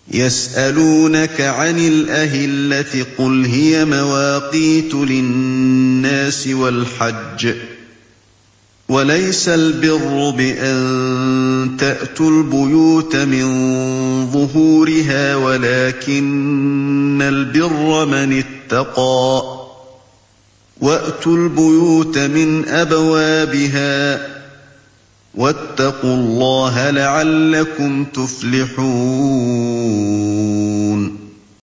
يَسْأَلُونَكَ عَنِ الْأَهِلَّةِ ۖ قُلْ هِيَ مَوَاقِيتُ لِلنَّاسِ وَالْحَجِّ ۗ وَلَيْسَ الْبِرُّ بِأَن تَأْتُوا الْبُيُوتَ مِن ظُهُورِهَا وَلَٰكِنَّ الْبِرَّ مَنِ اتَّقَىٰ ۗ وَأْتُوا الْبُيُوتَ مِنْ أَبْوَابِهَا ۚ وَاتَّقُوا اللَّهَ لَعَلَّكُمْ تُفْلِحُونَ